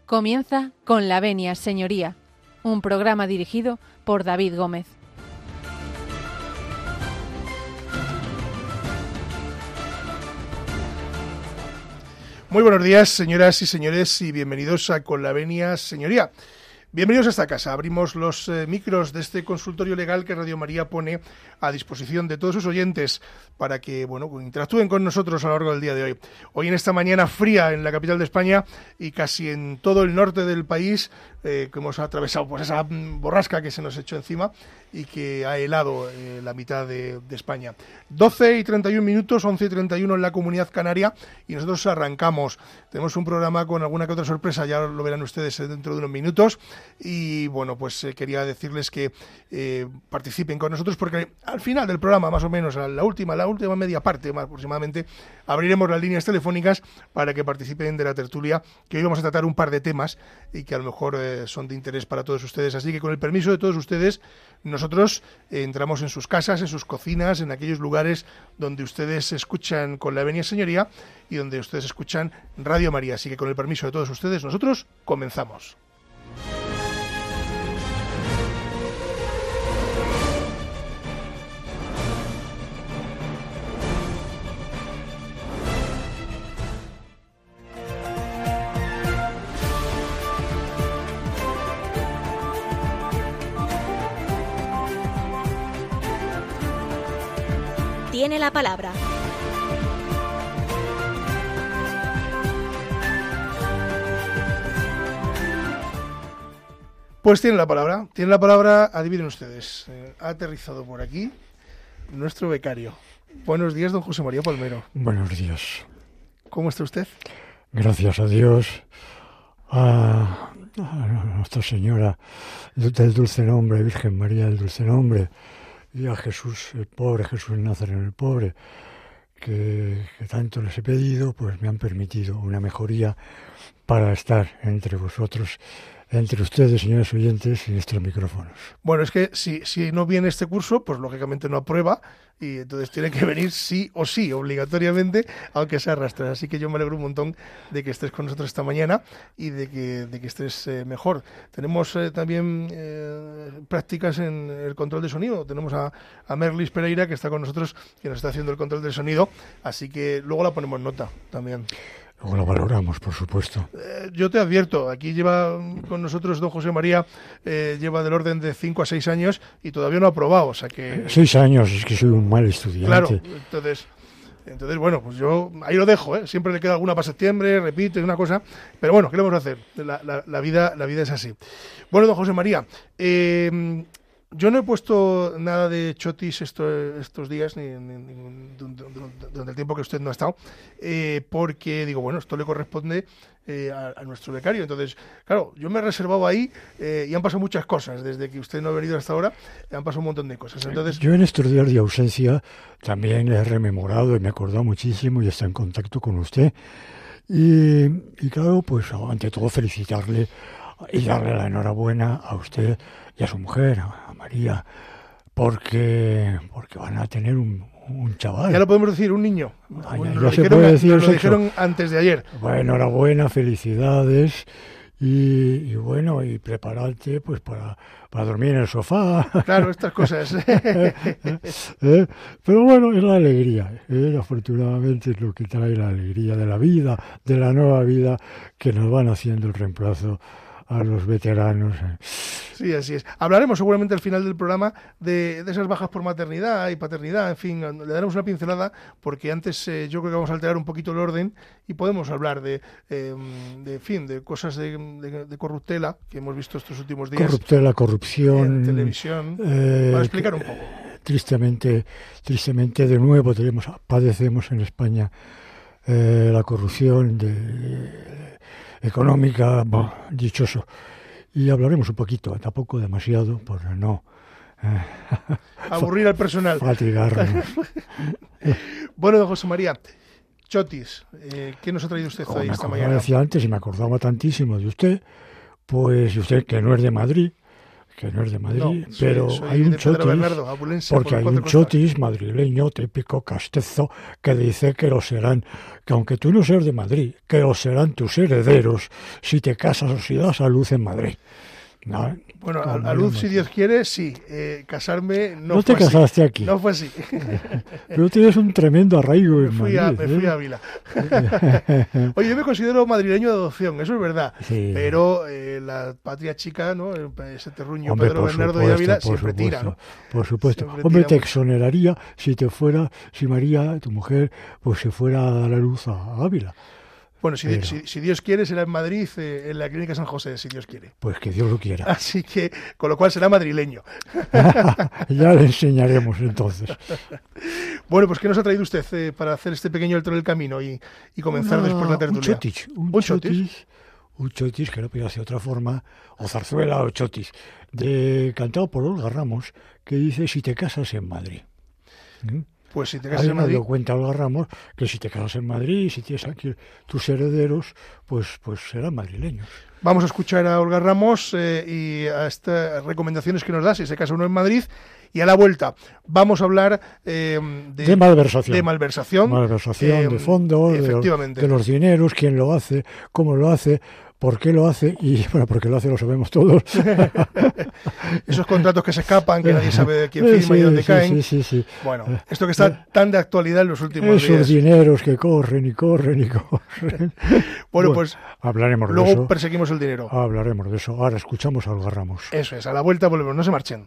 Comienza con la venia, señoría, un programa dirigido por David Gómez. Muy buenos días, señoras y señores, y bienvenidos a Con la venia, señoría. Bienvenidos a esta casa. Abrimos los micros de este consultorio legal que Radio María pone a disposición de todos sus oyentes para que, interactúen con nosotros a lo largo del día de hoy. Hoy en esta mañana fría en la capital de España y casi en todo el norte del país, que hemos atravesado pues esa borrasca que se nos echó encima y que ha helado la mitad de España. 12:31, 11:31 en la Comunidad Canaria y nosotros arrancamos. Tenemos un programa con alguna que otra sorpresa, ya lo verán ustedes dentro de unos minutos. Y quería decirles que participen con nosotros porque al final del programa, más o menos, a la última media parte más aproximadamente, abriremos las líneas telefónicas para que participen de la tertulia, que hoy vamos a tratar un par de temas y que a lo mejor son de interés para todos ustedes. Así que con el permiso de todos ustedes, nosotros entramos en sus casas, en sus cocinas, en aquellos lugares donde ustedes escuchan Con la venia, señoría, y donde ustedes escuchan Radio María. Así que con el permiso de todos ustedes, nosotros comenzamos. Tiene la palabra. Pues tiene la palabra, adivinen ustedes, ha aterrizado por aquí nuestro becario. Buenos días, don José María Palmero. Buenos días. ¿Cómo está usted? Gracias a Dios, a Nuestra Señora del Dulce Nombre, Virgen María del Dulce Nombre, y a Jesús, el pobre, Jesús Nazareno, el pobre, que tanto les he pedido, pues me han permitido una mejoría para estar entre vosotros, entre ustedes, señores oyentes, y estos micrófonos. Bueno, es que si no viene este curso, pues lógicamente no aprueba, y entonces tiene que venir sí o sí, obligatoriamente, aunque se arrastre. Así que yo me alegro un montón de que estés con nosotros esta mañana y de que estés mejor. Tenemos también prácticas en el control de sonido. Tenemos a Merlis Pereira, que está con nosotros, que nos está haciendo el control del sonido, así que luego la ponemos nota también. Luego lo valoramos, por supuesto. Yo te advierto, aquí lleva con nosotros don José María, lleva del orden de 5 a 6 años y todavía no ha aprobado, o sea que... 6 años, es que soy un mal estudiante. Claro, entonces bueno, pues yo ahí lo dejo, siempre le queda alguna para septiembre, repite una cosa, pero bueno, ¿qué le vamos a hacer? La vida es así. Bueno, don José María, yo no he puesto nada de chotis estos días, ni durante el tiempo que usted no ha estado, porque digo, bueno, esto le corresponde a nuestro becario. Entonces, claro, yo me he reservado ahí y han pasado muchas cosas. Desde que usted no ha venido hasta ahora, han pasado un montón de cosas. Entonces, yo en estos días de ausencia también he rememorado y me he acordado muchísimo y está en contacto con usted. Y claro, pues ante todo felicitarle y darle la enhorabuena a usted y a su mujer, a María, porque van a tener un chaval. Ya lo podemos decir, un niño. Ya se puede decir nos lo dijeron antes de ayer. Bueno, enhorabuena, felicidades y bueno, y prepararte pues para dormir en el sofá. Claro, estas cosas. Pero bueno, es la alegría. Afortunadamente es lo que trae la alegría de la vida, de la nueva vida que nos van haciendo el reemplazo a los veteranos. Sí, así es. Hablaremos seguramente al final del programa de esas bajas por maternidad y paternidad, en fin, le daremos una pincelada, porque antes yo creo que vamos a alterar un poquito el orden y podemos hablar de cosas de corruptela que hemos visto estos últimos días. Corruptela, corrupción. En televisión. Para explicar un poco. Tristemente, de nuevo padecemos en España la corrupción económica, dichoso. Y hablaremos un poquito, tampoco demasiado, por no aburrir al personal. Fatigarnos. Bueno, don José María, chotis, ¿qué nos ha traído usted hoy esta mañana? Como decía antes, y me acordaba tantísimo de usted, pues usted que no es de Madrid, que no es de Madrid, No, pero soy hay un de Pedro chotis, Bernardo, abulense porque por hay la un costa costal. chotis madrileño típico castezo que dice que lo serán, que aunque tú no seas de Madrid, que lo serán tus herederos si te casas o si das a luz en Madrid. ¿No? Bueno, Como a luz, yo si no- Dios quiere, sí. Casarme no No te fue así. casaste aquí, No fue así. pero tienes un tremendo arraigo Me en fui Madrid. a Ávila. Oye, yo me considero madrileño de adopción, eso es verdad. Sí. Pero la patria chica, ¿no? Ese terruño Hombre, Pedro por Bernardo de supuesto, Ávila por siempre tira, supuesto, ¿no? por supuesto. Siempre Hombre, tira te mucho. exoneraría si María, tu mujer, pues se fuera a dar a luz a Ávila. Bueno, si, Pero- si Dios quiere, será en Madrid, en la Clínica San José, si Dios quiere. Pues que Dios lo quiera. Así que, con lo cual será madrileño. Ya le enseñaremos entonces. Bueno, pues ¿qué nos ha traído usted para hacer este pequeño alto en el camino y comenzar después la tertulia? Un chotis que no podía ser de otra forma, o zarzuela o chotis, cantado por Olga Ramos, que dice si te casas en Madrid. ¿Mm? Pues si te casas Ahí en nos Madrid, dio cuenta Olga Ramos que si te casas en Madrid, si tienes aquí tus herederos, pues serán madrileños. vamos a escuchar a Olga Ramos y a estas recomendaciones que nos da si se casa uno en Madrid. Y a la vuelta vamos a hablar De malversación. de malversación. Malversación de fondos, efectivamente. de los dineros, quién lo hace, cómo lo hace, por qué lo hace, y bueno, por qué lo hace lo sabemos todos. Esos contratos que se escapan, que nadie sabe de quién firma y dónde caen. Sí. Bueno, esto que está tan de actualidad en los últimos Esos días. dineros que corren y corren y corren. Bueno, pues hablaremos de luego eso. perseguimos el dinero. Hablaremos de eso. Ahora escuchamos a Olga Ramos. Eso es, a la vuelta volvemos, no se marchen.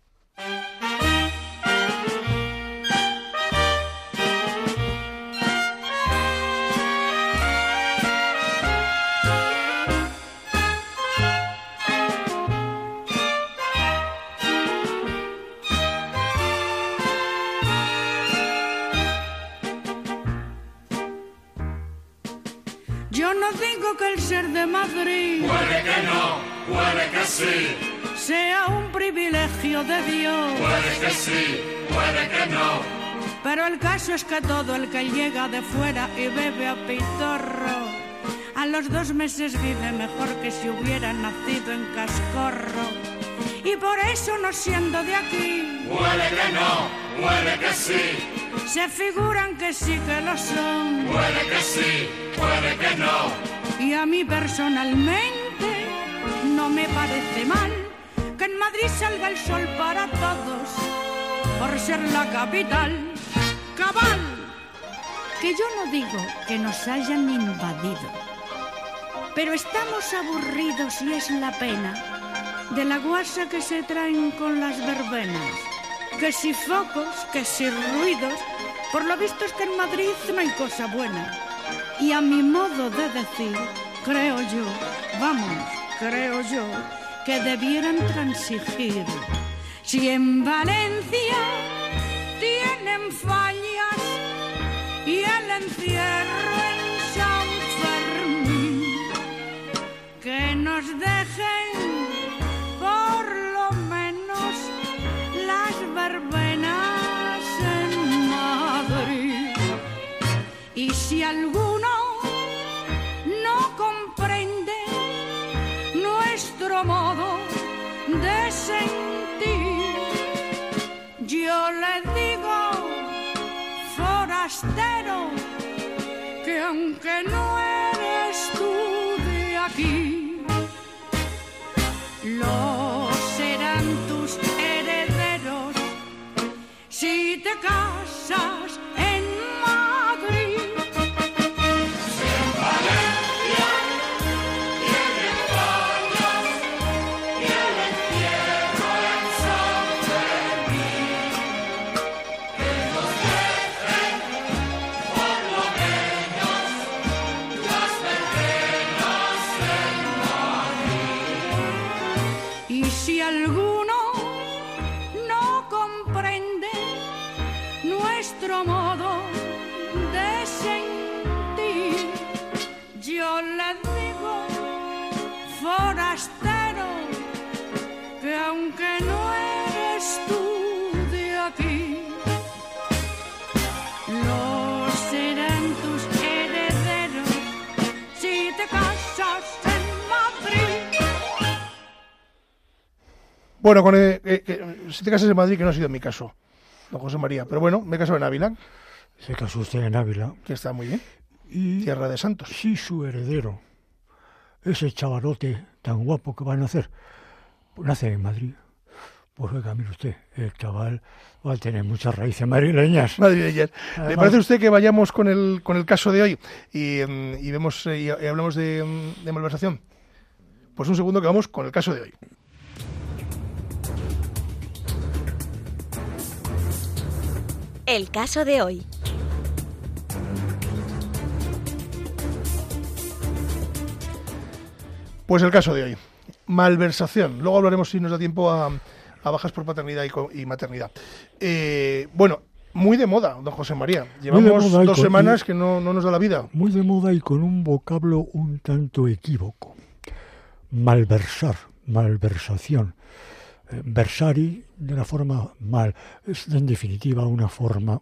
Yo no digo que el ser de Madrid Puede que no, puede que sí, sea un privilegio de Dios, puede que sí, puede que no. pero el caso es que todo el que llega de fuera y bebe a pitorro, a los 2 meses vive mejor que si hubiera nacido en Cascorro. Y por eso, no siendo de aquí, Puede que no, puede que sí, se figuran que sí que lo son. puede que sí, puede que no. Y a mí personalmente no me parece mal que en Madrid salga el sol para todos, por ser la capital. Cabal, que yo no digo que nos hayan invadido, pero estamos aburridos y es la pena de la guasa que se traen con las verbenas. Que si focos, que si ruidos, por lo visto es que en Madrid no hay cosa buena. Y a mi modo de decir, creo yo, que debieran transigir. Si en Valencia tienen fallas y el encierro en San Fermín, que nos dejen por lo menos las verbenas en Madrid. Y si alguno no comprende nuestro modo de sentir, yo le digo, forastero, que aunque no eres tú de aquí, lo serán tus herederos si te casas en Madrid. Y si alguno no comprende nuestro modo Bueno, si te casas en Madrid, que no ha sido mi caso, don José María, pero bueno, me he casado en Ávila. Se casó usted en Ávila. Que está muy bien. Y Tierra de Santos. Si su heredero, ese chavalote tan guapo que va a nacer, pues nace en Madrid, pues oiga, mire usted, el chaval va a tener muchas raíces madrileñas. Madrileñas. Además, ¿Le parece a usted que vayamos con el caso de hoy y vemos y hablamos de malversación? Pues un segundo que vamos con el caso de hoy. El caso de hoy. Pues el caso de hoy. Malversación. Luego hablaremos, si nos da tiempo, a bajas por paternidad y maternidad. Bueno, muy de moda, don José María. Llevamos 2 semanas que no nos da la vida. Muy de moda y con un vocablo un tanto equívoco. Malversar, malversación. Versari, de la forma mal, es en definitiva una forma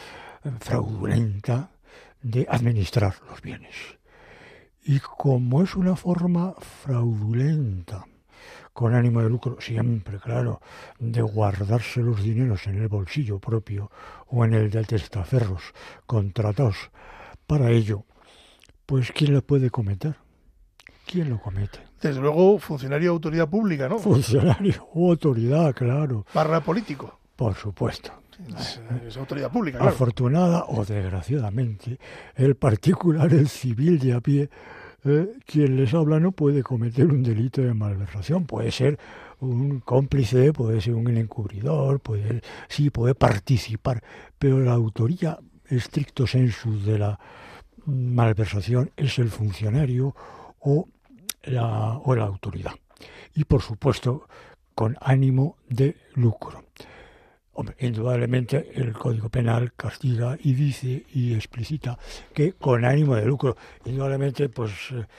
fraudulenta de administrar los bienes. Y como es una forma fraudulenta, con ánimo de lucro, siempre, claro, de guardarse los dineros en el bolsillo propio o en el de testaferros contratados para ello, pues ¿quién lo puede cometer? ¿Quién lo comete? Desde luego, funcionario de autoridad pública, ¿no? Funcionario o autoridad, claro. Barra político. Por supuesto. Es autoridad pública, claro. Afortunada o desgraciadamente, el particular, el civil de a pie, quien les habla no puede cometer un delito de malversación. Puede ser un cómplice, puede ser un encubridor, puede participar, pero la autoría estricto sensu de la malversación es el funcionario o la autoridad. Y por supuesto, con ánimo de lucro. Hombre, indudablemente el Código Penal castiga y dice y explicita que con ánimo de lucro. Indudablemente, pues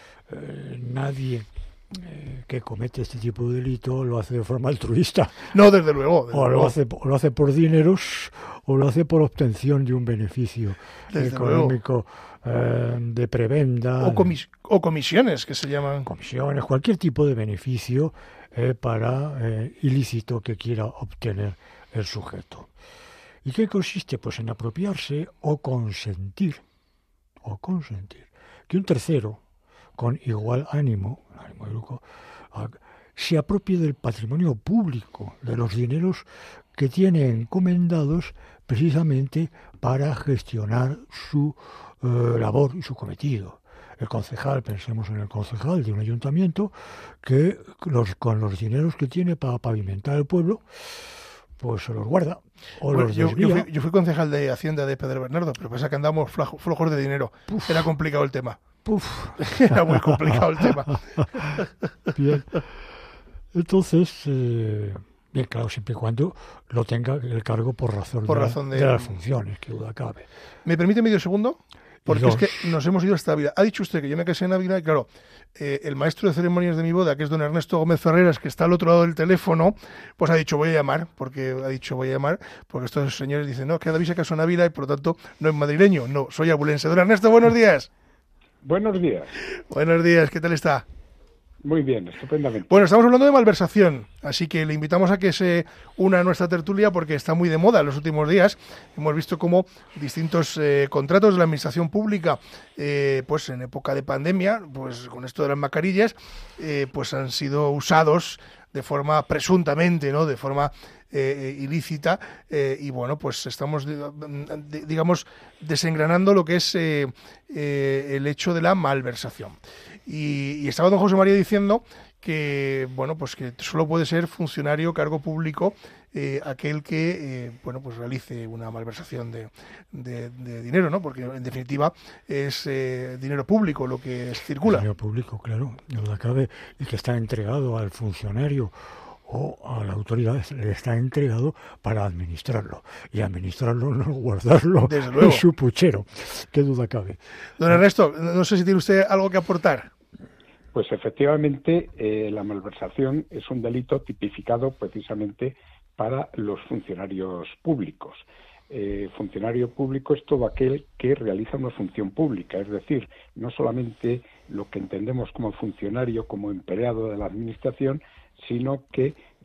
nadie que comete este tipo de delito lo hace de forma altruista. No, desde luego. Lo hace por dineros o lo hace por obtención de un beneficio económico, de prebenda. O comisiones, que se llaman. Comisiones, cualquier tipo de beneficio para ilícito que quiera obtener el sujeto. ¿Y qué consiste? Pues en apropiarse o consentir que un tercero con igual ánimo de lucro, se apropie del patrimonio público, de los dineros que tiene encomendados precisamente para gestionar su labor y su cometido. El concejal, pensemos en el concejal de un ayuntamiento, que con los dineros que tiene para pavimentar el pueblo, pues se los guarda o los desvía. Yo fui concejal de Hacienda de Pedro Bernardo, pero pasa que andamos flojos de dinero. Era complicado el tema. Era muy complicado el tema. Bien. Entonces, bien, claro, siempre y cuando lo tenga el cargo por razón de las funciones, que duda cabe. ¿Me permite medio segundo? Porque es que nos hemos ido hasta Ávila. Ha dicho usted que yo me casé en Ávila y claro, el maestro de ceremonias de mi boda, que es don Ernesto Gómez Ferreras, que está al otro lado del teléfono, pues ha dicho voy a llamar, porque estos señores dicen, no, que David se casó en Ávila y por lo tanto no es madrileño, no, soy abulense. Don Ernesto, buenos días. Buenos días. Buenos días, ¿qué tal está? Muy bien, estupendamente. Bueno, estamos hablando de malversación, así que le invitamos a que se una a nuestra tertulia porque está muy de moda en los últimos días. Hemos visto cómo distintos contratos de la administración pública, pues en época de pandemia, pues con esto de las mascarillas, pues han sido usados de forma presuntamente, ¿no? De forma ilícita, y bueno, pues estamos, digamos, desengranando lo que es el hecho de la malversación. Y estaba don José María diciendo que, bueno, pues que solo puede ser funcionario, cargo público, aquel que, bueno, pues realice una malversación de dinero, ¿no? Porque en definitiva es dinero público lo que circula. Dinero público, claro, no duda cabe, y que está entregado al funcionario o a la autoridad, le está entregado para administrarlo. Y administrarlo, no guardarlo en su puchero. Qué duda cabe. Don Ernesto, no sé si tiene usted algo que aportar. Pues efectivamente, la malversación es un delito tipificado precisamente para los funcionarios públicos. Funcionario público es todo aquel que realiza una función pública, es decir, no solamente lo que entendemos como funcionario, como empleado de la administración, sino que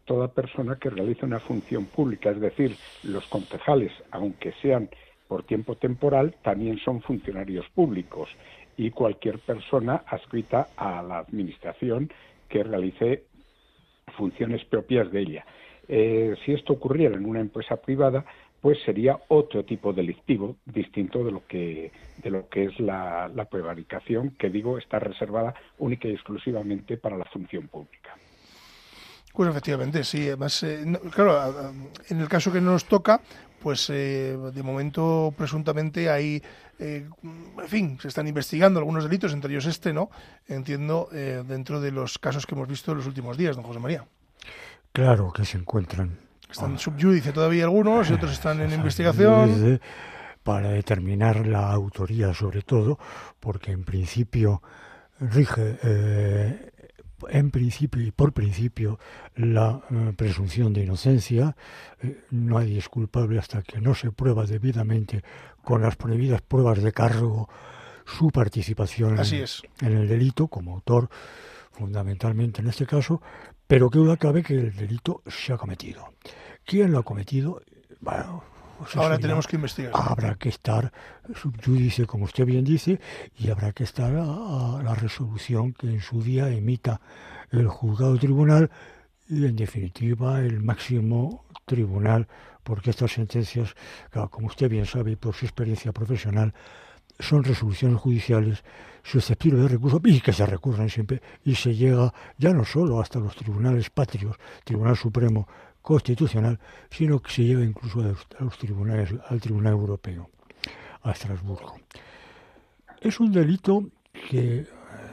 toda persona que realiza una función pública, es decir, los concejales, aunque sean por tiempo temporal, también son funcionarios públicos, y cualquier persona adscrita a la administración que realice funciones propias de ella. Si esto ocurriera en una empresa privada, pues sería otro tipo delictivo, distinto de lo que es la prevaricación, que digo está reservada única y exclusivamente para la función pública. Pues efectivamente, sí. Además, claro, en el caso que nos toca, pues de momento presuntamente hay, en fin, se están investigando algunos delitos, entre ellos este, ¿no? Entiendo, dentro de los casos que hemos visto en los últimos días, don José María. Claro que se encuentran. Están en subyúdice todavía algunos y otros están en investigación. Para determinar la autoría, sobre todo, porque en principio rige, en principio y por principio, la presunción de inocencia. Nadie es culpable hasta que no se prueba debidamente con las prohibidas pruebas de cargo su participación en el delito como autor, fundamentalmente en este caso, pero que duda cabe que el delito se ha cometido. ¿Quién lo ha cometido? Bueno, pues ahora tenemos que investigar. Habrá que estar subyúdice, como usted bien dice, y habrá que estar a la resolución que en su día emita el juzgado tribunal y, en definitiva, el máximo tribunal, porque estas sentencias, claro, como usted bien sabe por su experiencia profesional, son resoluciones judiciales susceptibles de recurso y que se recurren siempre, y se llega ya no solo hasta los tribunales patrios, Tribunal Supremo, Constitucional, sino que se llega incluso a los tribunales, al Tribunal Europeo, a Estrasburgo. Es un delito que,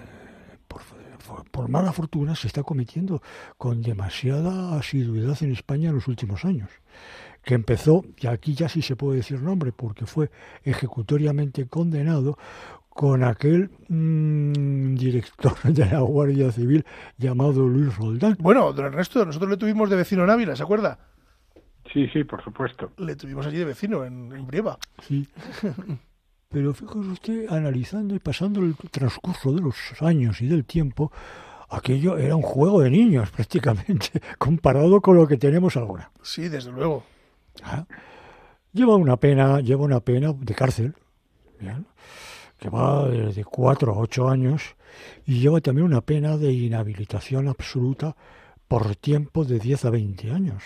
por mala fortuna, se está cometiendo con demasiada asiduidad en España en los últimos años, que empezó, y aquí ya sí se puede decir nombre, porque fue ejecutoriamente condenado con aquel director de la Guardia Civil llamado Luis Roldán. Bueno, don Ernesto, nosotros le tuvimos de vecino en Ávila, ¿se acuerda? Sí, por supuesto. Le tuvimos allí de vecino, en Brieva. Sí. Pero fíjese usted, analizando y pasando el transcurso de los años y del tiempo, aquello era un juego de niños prácticamente, comparado con lo que tenemos ahora. Sí, desde luego. Lleva una pena de cárcel, ¿bien?, que va de 4 a 8 años, y lleva también una pena de inhabilitación absoluta por tiempo de 10 a 20 años.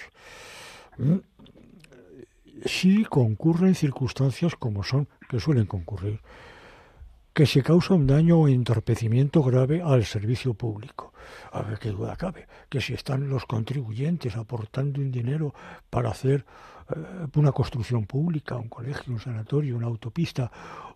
Si concurren circunstancias como son, que suelen concurrir, que se causa un daño o entorpecimiento grave al servicio público. A ver qué duda cabe, que si están los contribuyentes aportando un dinero para hacer una construcción pública, un colegio, un sanatorio, una autopista,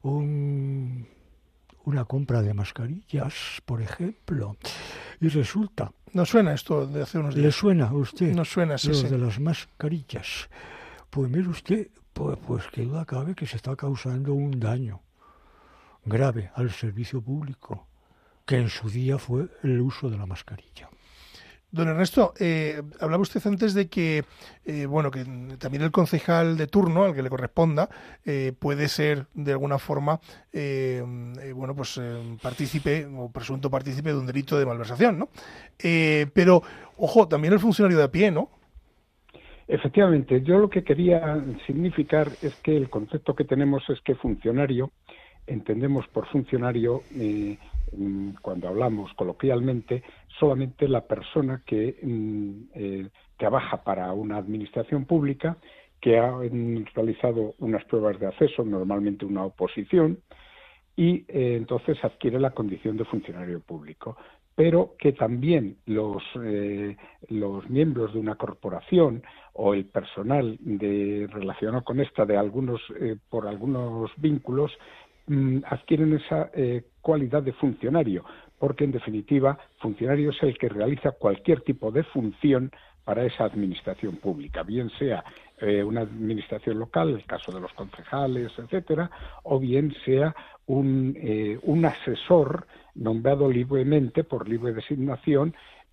una compra de mascarillas, por ejemplo, y resulta... ¿Nos suena esto de hace unos días? ¿Le suena a usted? Nos suena, sí, de las mascarillas. Pues mire usted, pues qué duda cabe que se está causando un daño grave al servicio público, que en su día fue el uso de la mascarilla. Don Ernesto, hablaba usted antes de que, que también el concejal de turno, al que le corresponda, puede ser de alguna forma, partícipe o presunto partícipe de un delito de malversación, ¿no? Pero, ojo, también el funcionario de a pie, ¿no? Efectivamente, yo lo que quería significar es que el concepto que tenemos es que funcionario, entendemos por funcionario, cuando hablamos coloquialmente, solamente la persona que trabaja para una administración pública, que ha realizado unas pruebas de acceso, normalmente una oposición, y entonces adquiere la condición de funcionario público. Pero que también los miembros de una corporación o el personal relacionado con esta por algunos vínculos adquieren esa cualidad de funcionario, porque en definitiva funcionario es el que realiza cualquier tipo de función para esa administración pública, bien sea una administración local, el caso de los concejales, etcétera, o bien sea un asesor nombrado libremente, por libre designación,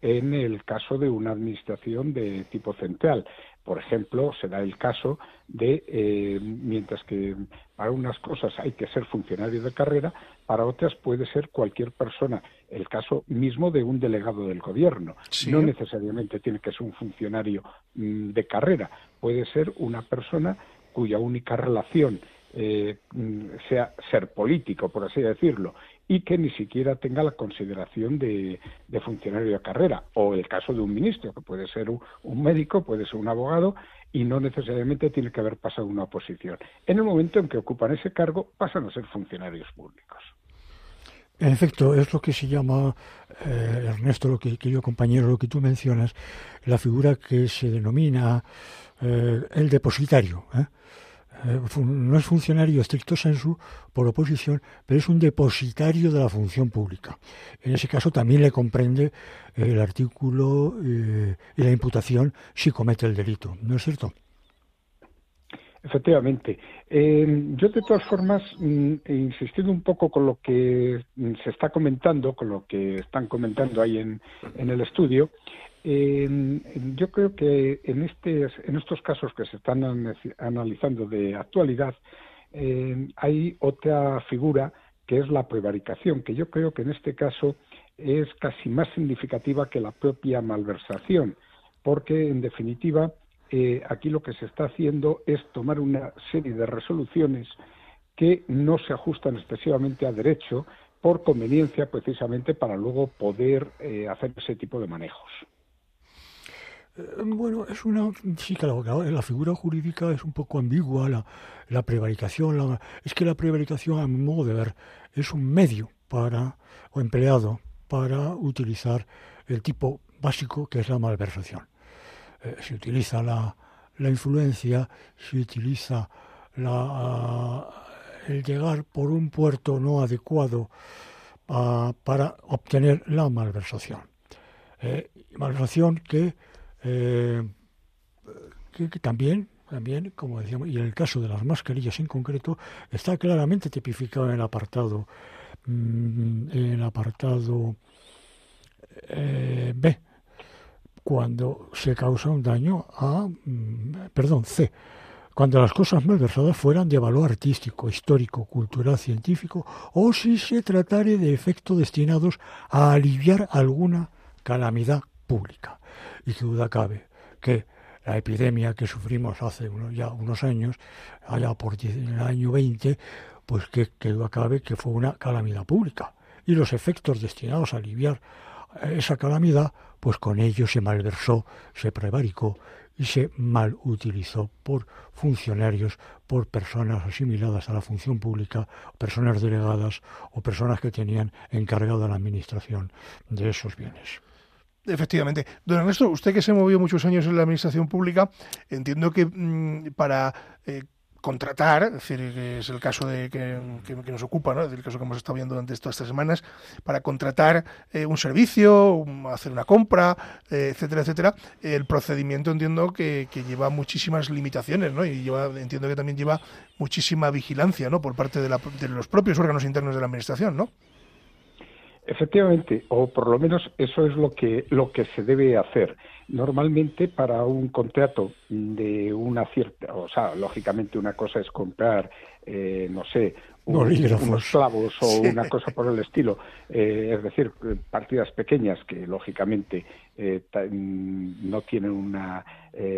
en el caso de una administración de tipo central. Por ejemplo, se da el caso de, mientras que para unas cosas hay que ser funcionario de carrera, para otras puede ser cualquier persona. El caso mismo de un delegado del gobierno. Sí. No necesariamente tiene que ser un funcionario de carrera, puede ser una persona cuya única relación sea ser político, por así decirlo, y que ni siquiera tenga la consideración de funcionario de carrera, o el caso de un ministro, que puede ser un médico, puede ser un abogado, y no necesariamente tiene que haber pasado una oposición. En el momento en que ocupan ese cargo, pasan a ser funcionarios públicos. En efecto, es lo que se llama, Ernesto, querido compañero, lo que tú mencionas, la figura que se denomina el depositario, no es funcionario estricto sensu por oposición, pero es un depositario de la función pública. En ese caso también le comprende el artículo y la imputación si comete el delito, ¿no es cierto? Efectivamente. Yo, de todas formas, insistiendo un poco con lo que se está comentando, con lo que están comentando ahí en el estudio, yo creo que en estos casos que se están analizando de actualidad, hay otra figura que es la prevaricación, que yo creo que en este caso es casi más significativa que la propia malversación, porque en definitiva aquí lo que se está haciendo es tomar una serie de resoluciones que no se ajustan excesivamente a derecho por conveniencia, precisamente para luego poder hacer ese tipo de manejos. Bueno, sí, claro, la figura jurídica es un poco ambigua, la prevaricación, es que la prevaricación, a mi modo de ver, es un medio empleado para utilizar el tipo básico que es la malversación. Se utiliza la influencia, se utiliza el llegar por un puerto no adecuado para obtener la malversación. Malversación que también, como decíamos, y en el caso de las mascarillas en concreto, está claramente tipificado en el apartado B, cuando se causa un daño C, cuando las cosas malversadas fueran de valor artístico, histórico, cultural, científico, o si se tratare de efectos destinados a aliviar alguna calamidad pública. Y qué duda cabe que la epidemia que sufrimos hace ya unos años, allá por el año 20, pues que duda cabe que fue una calamidad pública. Y los efectos destinados a aliviar esa calamidad, pues con ello se malversó, se prevaricó y se mal utilizó por funcionarios, por personas asimiladas a la función pública, personas delegadas o personas que tenían encargada la administración de esos bienes. Efectivamente. Don Ernesto, usted que se movió muchos años en la administración pública, entiendo que para contratar, es decir, que es el caso que nos ocupa, ¿no? El caso que hemos estado viendo durante todas estas semanas, para contratar un servicio, hacer una compra, etcétera, etcétera, el procedimiento entiendo que lleva muchísimas limitaciones, ¿no? Y entiendo que también lleva muchísima vigilancia, ¿no? Por parte de los propios órganos internos de la administración, ¿no? Efectivamente, o por lo menos eso es lo que se debe hacer. Normalmente para un contrato de una cierta, o sea, lógicamente una cosa es comprar, unos clavos o una cosa por el estilo, es decir, partidas pequeñas que lógicamente no tienen una...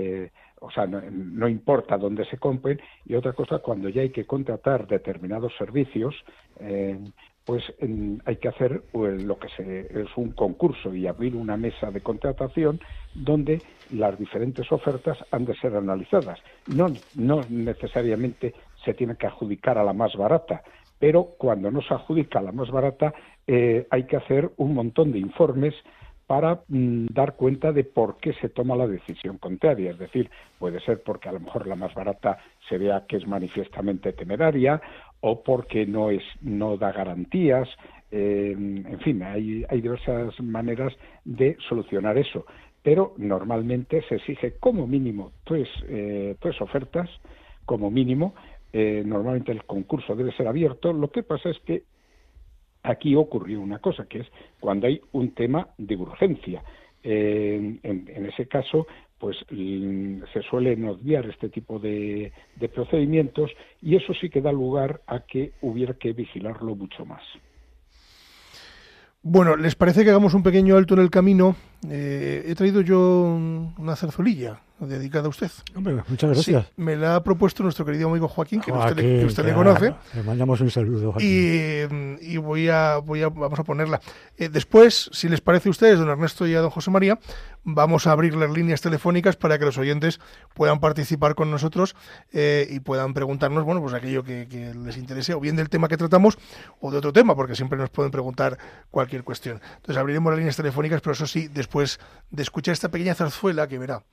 no importa dónde se compren, y otra cosa cuando ya hay que contratar determinados servicios, pues hay que hacer lo que es un concurso y abrir una mesa de contratación donde las diferentes ofertas han de ser analizadas. No necesariamente se tiene que adjudicar a la más barata, pero cuando no se adjudica a la más barata hay que hacer un montón de informes para dar cuenta de por qué se toma la decisión contraria. Es decir, puede ser porque a lo mejor la más barata se vea que es manifiestamente temeraria, o porque no da garantías, en fin, hay diversas maneras de solucionar eso, pero normalmente se exige como mínimo tres ofertas, como mínimo, normalmente el concurso debe ser abierto. Lo que pasa es que aquí ocurrió una cosa, que es cuando hay un tema de urgencia. En ese caso, pues se suelen obviar este tipo de procedimientos, y eso sí que da lugar a que hubiera que vigilarlo mucho más. Bueno, ¿les parece que hagamos un pequeño alto en el camino? He traído yo una zarzuelilla dedicada a usted. Hombre, muchas gracias. Sí, me la ha propuesto nuestro querido amigo Joaquín, que usted le conoce. Le mandamos un saludo, Joaquín. Y vamos a ponerla. Después, si les parece a ustedes, don Ernesto y a don José María, vamos a abrir las líneas telefónicas para que los oyentes puedan participar con nosotros y puedan preguntarnos, bueno, pues aquello que les interese, o bien del tema que tratamos o de otro tema, porque siempre nos pueden preguntar cualquier cuestión. Entonces abriremos las líneas telefónicas, pero eso sí, después de escuchar esta pequeña zarzuela que verá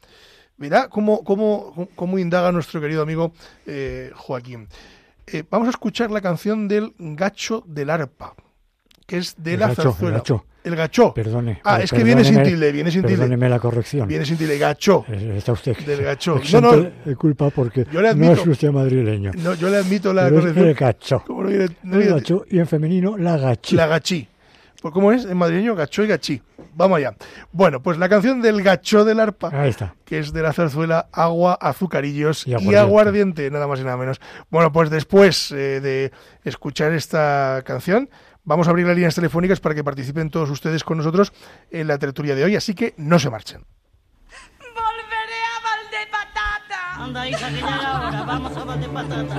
cómo indaga nuestro querido amigo Joaquín. Vamos a escuchar la canción del Gacho del Arpa, que es de la zarzuela. El gachó. Perdone. Es que viene sin tilde, Perdóneme la corrección. Viene sin tilde, gachó. Está usted del gachó. No, de culpa porque no es usted madrileño. No, yo le admito la pero corrección. Es el gachó. El gachó, y en femenino la gachí. La gachí. Pues ¿cómo es? En madrileño, gachó y gachí. Vamos allá. Bueno, pues la canción del Gachó del Arpa, ahí está, que es de la zarzuela Agua, Azucarillos y Aguardiente, nada más y nada menos. Bueno, pues después de escuchar esta canción, vamos a abrir las líneas telefónicas para que participen todos ustedes con nosotros en la tertulia de hoy, así que no se marchen. Volveré a Valdepatata. Anda, hija, que ya era hora. Vamos a Valdepatata.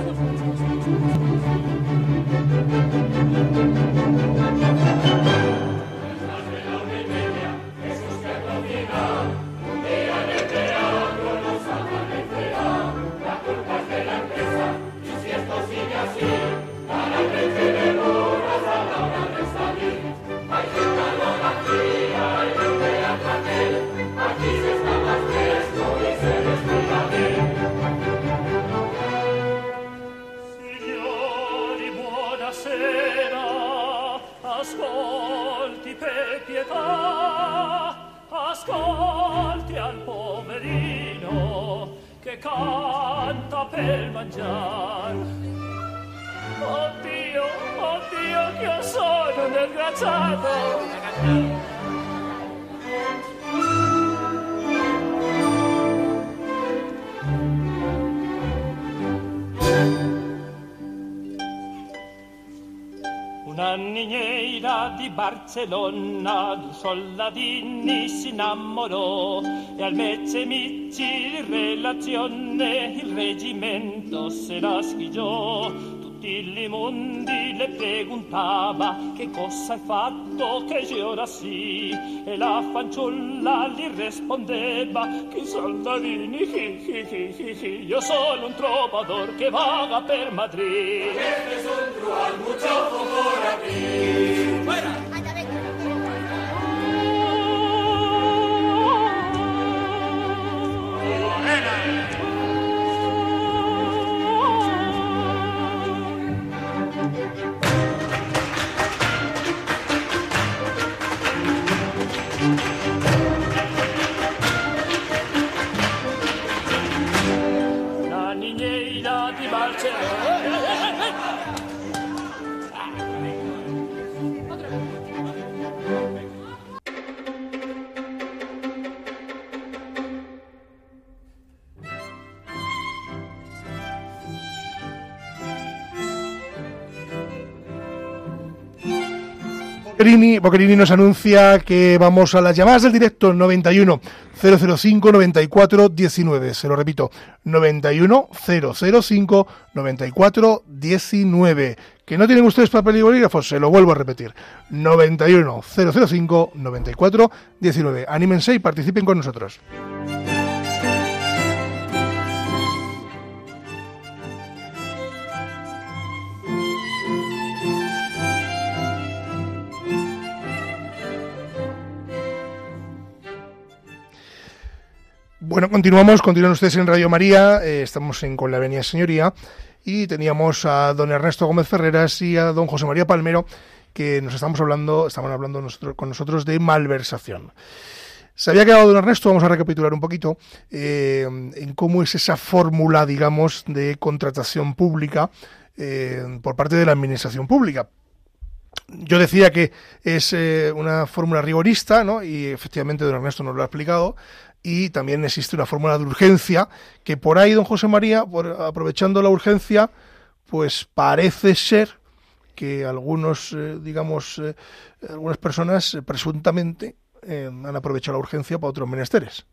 Ascolti per pietà, ascolti al poverino che canta per mangiar. Oddio, oddio, che io sono un disgraziato. Una niñera di Barcellona d'un soldatini si innamorò e al mezzo amici di relazione il reggimento se la schigiò. Tutti i mondi le preguntava che cosa hai fatto che io ora sì, e la fanciulla gli rispondeva che i soldadini io sono un trovador che vaga per Madrid. Este es un trual mucho por aquí. ¡Fuera! La niñera di Barcellona. Boquerini nos anuncia que vamos a las llamadas del directo 91 005 94 19. Se lo repito, 91 005 94 19. Que no tienen ustedes papel y bolígrafos, se lo vuelvo a repetir. 91 005 94 19. Anímense y participen con nosotros. Bueno, continúan ustedes en Radio María, estamos Con la Venia Señoría, y teníamos a don Ernesto Gómez Ferreras y a don José María Palmero, que estaban hablando con nosotros de malversación. Se había quedado don Ernesto, vamos a recapitular un poquito, en cómo es esa fórmula, digamos, de contratación pública por parte de la administración pública. Yo decía que es una fórmula rigorista, ¿no? Y efectivamente don Ernesto nos lo ha explicado. Y también existe una fórmula de urgencia que por ahí, don José María, aprovechando la urgencia, pues parece ser que algunas personas presuntamente han aprovechado la urgencia para otros menesteres.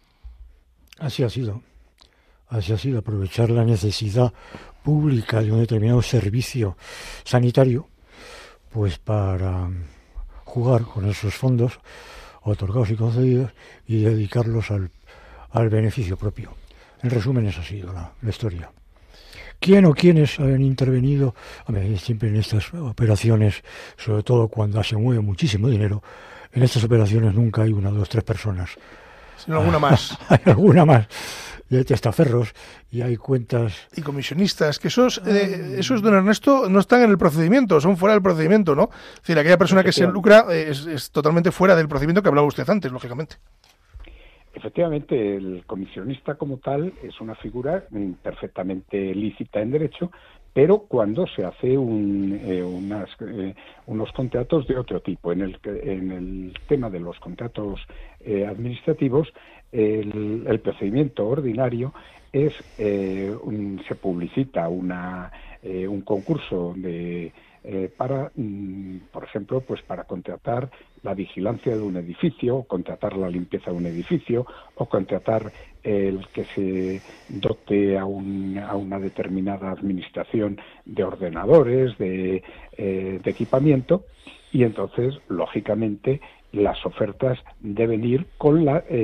Así ha sido, aprovechar la necesidad pública de un determinado servicio sanitario, pues para jugar con esos fondos otorgados y concedidos y dedicarlos al beneficio propio. En resumen, esa ha sido la historia. ¿Quién o quiénes han intervenido? Siempre en estas operaciones, sobre todo cuando se mueve muchísimo dinero, en estas operaciones nunca hay 1, 2, 3 personas. Sino alguna más. Hay alguna más. Y hay testaferros y hay cuentas. Y comisionistas, que esos, don Ernesto, no están en el procedimiento, son fuera del procedimiento, ¿no? Es decir, aquella persona que se lucra es totalmente fuera del procedimiento que hablaba usted antes, lógicamente. Efectivamente, el comisionista como tal es una figura perfectamente lícita en derecho, pero cuando se hace unos contratos de otro tipo. En el tema de los contratos administrativos, el procedimiento ordinario es se publicita un concurso para, por ejemplo, pues para contratar la vigilancia de un edificio, contratar la limpieza de un edificio, o contratar el que se dote a una determinada administración de ordenadores, de equipamiento, y entonces, lógicamente, las ofertas deben ir con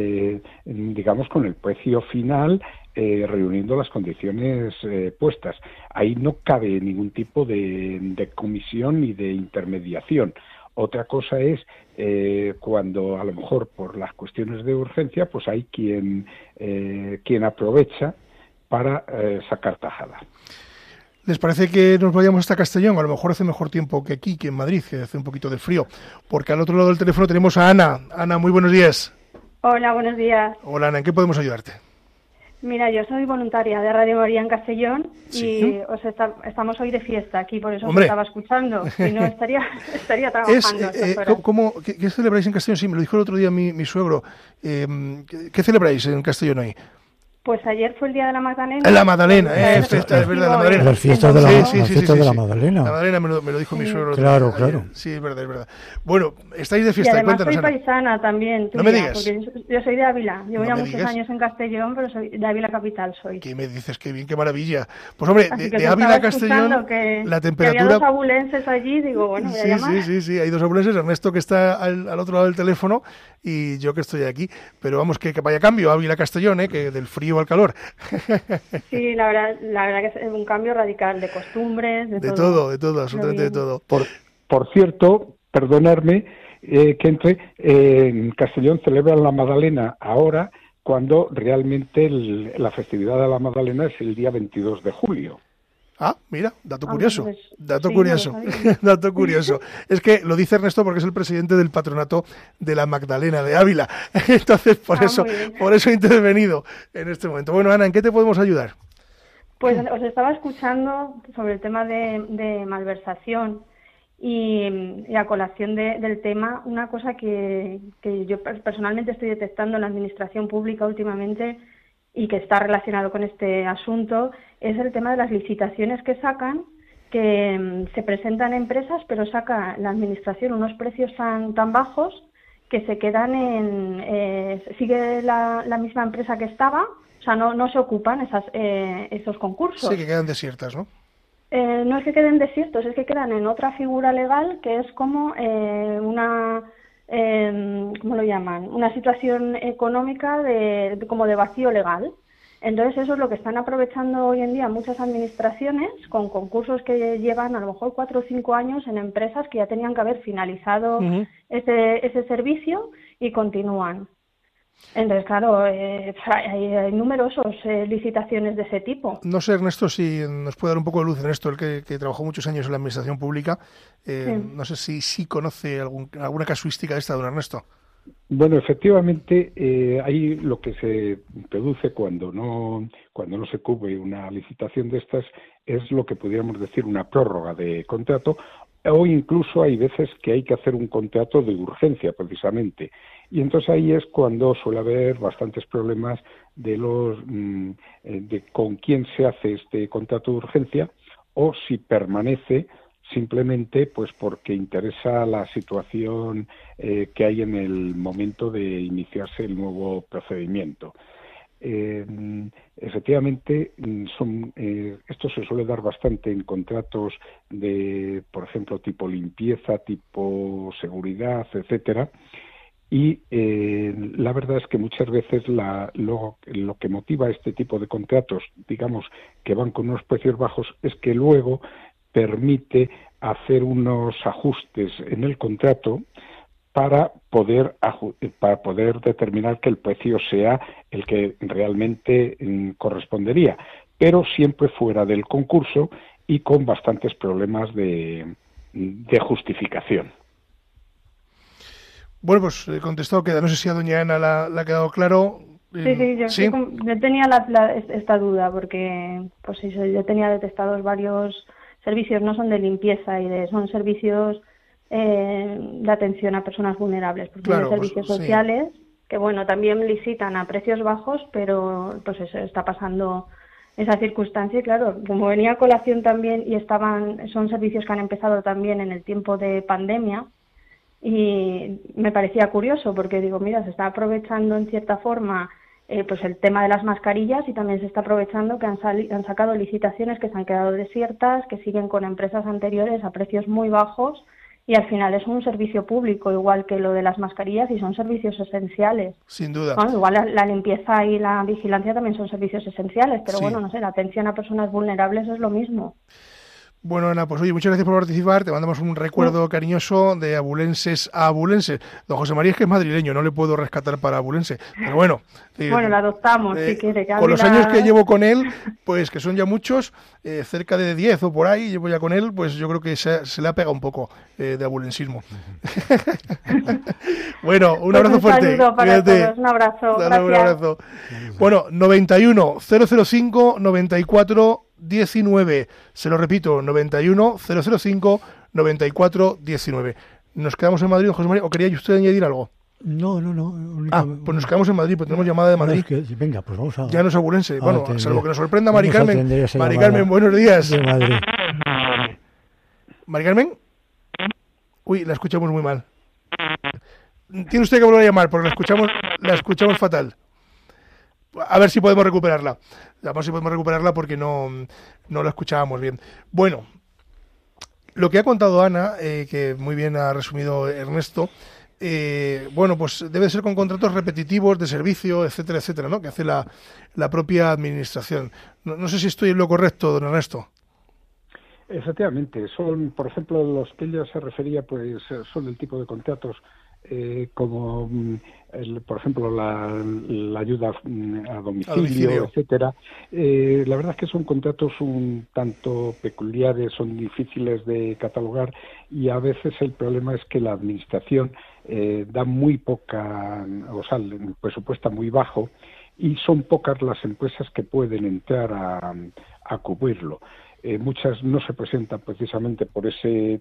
con el precio final, reuniendo las condiciones puestas. Ahí no cabe ningún tipo de comisión ni de intermediación. Otra cosa es cuando a lo mejor por las cuestiones de urgencia pues hay quien aprovecha para sacar tajada. ¿Les parece que nos vayamos hasta Castellón? A lo mejor hace mejor tiempo que aquí, que en Madrid, que hace un poquito de frío. Porque al otro lado del teléfono tenemos a Ana. Ana, muy buenos días. Hola, buenos días. Hola, Ana, ¿en qué podemos ayudarte? Mira, yo soy voluntaria de Radio María en Castellón ¿Sí? y estamos hoy de fiesta aquí, por eso os Hombre. estaba escuchando. Si no, estaría trabajando. ¿Qué celebráis en Castellón? Sí, me lo dijo el otro día mi suegro. ¿Qué celebráis en Castellón hoy? Pues ayer fue el Día de la Magdalena. La Magdalena, es verdad, la Magdalena. Las fiestas de la Magdalena. La Magdalena me lo dijo mi suegro. Claro. Sí, es verdad. Bueno, estáis de fiesta, y además cuéntanos, soy paisana también. No me digas. Porque yo soy de Ávila. Llevo ya muchos digas. años en Castellón, pero soy de Ávila capital soy. ¿Qué me dices? Qué bien, qué maravilla. Pues hombre, de Ávila a Castellón, la temperatura... Que había 2 abulenses allí, digo, bueno, voy a llamar. Sí, hay 2 abulenses, Ernesto que está al otro lado del teléfono y yo que estoy aquí. Pero vamos, que vaya cambio, Ávila a Castellón, que del frío al calor. Sí, la verdad que es un cambio radical de costumbres, de todo, absolutamente de todo. Por cierto, perdonadme que entre, en Castellón celebran la Magdalena ahora, cuando realmente la festividad de la Magdalena es el día 22 de julio. Ah, mira, dato curioso. Pues, Dato sí, curioso. no Dato curioso. Es que lo dice Ernesto porque es el presidente del patronato de la Magdalena de Ávila. Entonces, por eso he intervenido en este momento. Bueno, Ana, ¿en qué te podemos ayudar? Pues os estaba escuchando sobre el tema de malversación y a colación del tema, una cosa que yo personalmente estoy detectando en la administración pública últimamente y que está relacionado con este asunto, es el tema de las licitaciones que sacan, que se presentan empresas, pero saca la administración unos precios tan bajos que se quedan sigue la misma empresa que estaba, o sea, no se ocupan esos concursos. Sí, que quedan desiertas, ¿no? No es que queden desiertos, es que quedan en otra figura legal que es como una... ¿cómo lo llaman? Una situación económica como de vacío legal. Entonces eso es lo que están aprovechando hoy en día muchas administraciones con concursos que llevan a lo mejor 4 o 5 años en empresas que ya tenían que haber finalizado ese servicio y continúan. Entonces, claro, hay numerosas licitaciones de ese tipo. No sé, Ernesto, si nos puede dar un poco de luz en esto, el que trabajó muchos años en la administración pública. No sé si conoce alguna casuística de esta, don Ernesto. Bueno, efectivamente, ahí lo que se produce cuando no se cubre una licitación de estas es lo que pudiéramos decir una prórroga de contrato o incluso hay veces que hay que hacer un contrato de urgencia, precisamente. Y entonces ahí es cuando suele haber bastantes problemas de con quién se hace este contrato de urgencia, o si permanece simplemente pues porque interesa la situación que hay en el momento de iniciarse el nuevo procedimiento. Efectivamente, esto se suele dar bastante en contratos de, por ejemplo, tipo limpieza, tipo seguridad, etcétera. Y la verdad es que muchas veces lo que motiva este tipo de contratos, digamos, que van con unos precios bajos, es que luego permite hacer unos ajustes en el contrato para poder determinar que el precio sea el que realmente correspondería, pero siempre fuera del concurso y con bastantes problemas de justificación. Bueno, pues he contestado, no sé si a doña Ana le ha quedado claro. Sí, yo tenía esta duda porque pues yo tenía detectados varios servicios, no son de limpieza son servicios de atención a personas vulnerables, porque son servicios sociales que también licitan a precios bajos, pero pues eso está pasando esa circunstancia y claro, como venía a colación también y son servicios que han empezado también en el tiempo de pandemia. Y me parecía curioso porque digo, mira, se está aprovechando en cierta forma pues el tema de las mascarillas y también se está aprovechando que han sacado licitaciones que se han quedado desiertas, que siguen con empresas anteriores a precios muy bajos y al final es un servicio público, igual que lo de las mascarillas, y son servicios esenciales. Sin duda. Bueno, igual la limpieza y la vigilancia también son servicios esenciales, pero no sé, la atención a personas vulnerables es lo mismo. Bueno, Ana, pues oye, muchas gracias por participar. Te mandamos un recuerdo cariñoso de abulenses a abulenses. Don José María es que es madrileño, no le puedo rescatar para abulense. Pero bueno. Bueno, lo adoptamos, si quiere. Con los años que llevo con él, pues que son ya muchos, cerca de 10 o por ahí, llevo ya con él, pues yo creo que se le ha pegado un poco de abulensismo. Bueno, un abrazo fuerte. Un saludo para todos, un abrazo. Gracias. Un abrazo. Bueno, 91 005 94 19, se lo repito, 91 005 94 19. ¿Nos quedamos en Madrid, José María? ¿O quería usted añadir algo? No. Pues nos quedamos en Madrid, pues tenemos llamada de Madrid. Venga, pues vamos a... Ya no es abulense. Bueno, salvo que nos sorprenda Mari Carmen. Mari Carmen, buenos días. De Madrid. Mari Carmen. Uy, la escuchamos muy mal. Tiene usted que volver a llamar porque la escuchamos fatal. A ver si podemos recuperarla. Vamos si podemos recuperarla porque no la escuchábamos bien. Bueno, lo que ha contado Ana, que muy bien ha resumido Ernesto, pues debe ser con contratos repetitivos de servicio, etcétera, etcétera, ¿no? Que hace la propia administración. No sé si estoy en lo correcto, don Ernesto. Efectivamente, son, por ejemplo, los que ella se refería, pues son el tipo de contratos como por ejemplo la ayuda a domicilio, etcétera. La verdad es que son contratos un tanto peculiares, son difíciles de catalogar y a veces el problema es que la administración da muy poca, el presupuesto muy bajo y son pocas las empresas que pueden entrar a cubrirlo. Muchas no se presentan precisamente por ese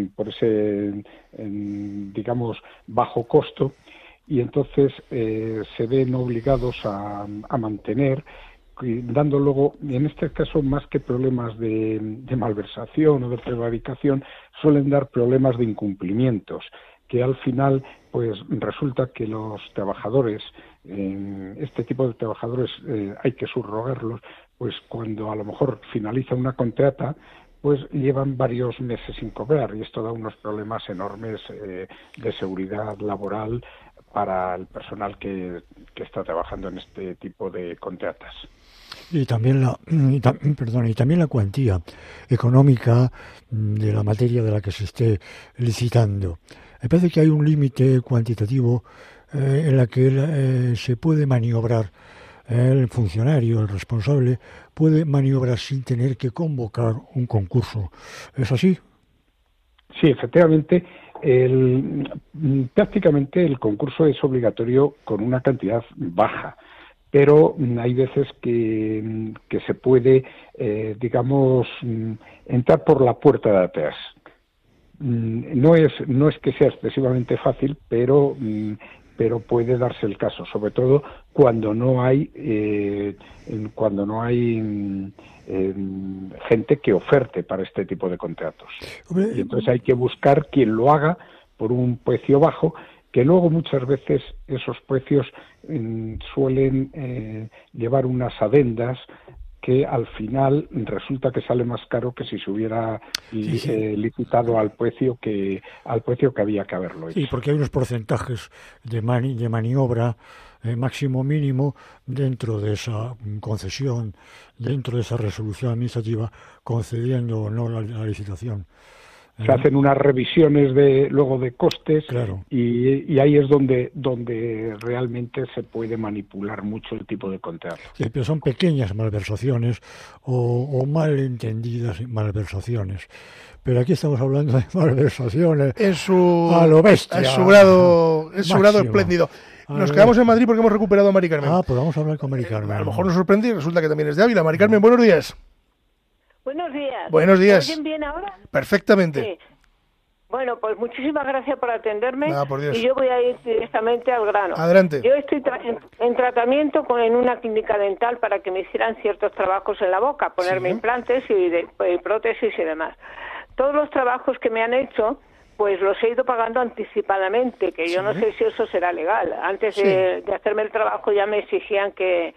digamos bajo costo y entonces se ven obligados a mantener, dando luego, en este caso más que problemas de malversación o de prevaricación, suelen dar problemas de incumplimientos, que al final pues resulta que los trabajadores, este tipo de trabajadores hay que subrogarlos, pues cuando a lo mejor finaliza una contrata, pues llevan varios meses sin cobrar y esto da unos problemas enormes de seguridad laboral para el personal que está trabajando en este tipo de contratas. Y también la cuantía económica de la materia de la que se esté licitando. Me parece que hay un límite cuantitativo en la que se puede maniobrar. El funcionario, el responsable, puede maniobrar sin tener que convocar un concurso. ¿Es así? Sí, efectivamente. Prácticamente el concurso es obligatorio con una cantidad baja, pero hay veces que se puede, entrar por la puerta de atrás. no es que sea excesivamente fácil, pero puede darse el caso, sobre todo cuando no hay gente que oferte para este tipo de contratos. Y entonces hay que buscar quien lo haga por un precio bajo, que luego muchas veces esos precios suelen llevar unas adendas que al final resulta que sale más caro que si se hubiera licitado al precio que había que haberlo hecho. Sí, porque hay unos porcentajes de maniobra máximo mínimo dentro de esa concesión, dentro de esa resolución administrativa, concediendo o no la licitación. Se hacen unas revisiones luego de costes, claro. y ahí es donde realmente se puede manipular mucho el tipo de contrato. Sí, pero son pequeñas malversaciones o malentendidas malversaciones. Pero aquí estamos hablando de malversaciones a lo bestia. En su grado espléndido. Nos quedamos en Madrid porque hemos recuperado a Mari Carmen. Pues vamos a hablar con Mari Carmen. A lo mejor nos sorprende y resulta que también es de Ávila. Mari Carmen, buenos días. Buenos días. Buenos días. ¿Me oyen bien ahora? Perfectamente. Sí. Bueno, pues muchísimas gracias por atenderme. Nada, por Dios. Y yo voy a ir directamente al grano. Adelante. Yo estoy en tratamiento en una clínica dental para que me hicieran ciertos trabajos en la boca, ponerme implantes y prótesis y demás. Todos los trabajos que me han hecho, pues los he ido pagando anticipadamente, que yo no sé si eso será legal. Antes de hacerme el trabajo ya me exigían que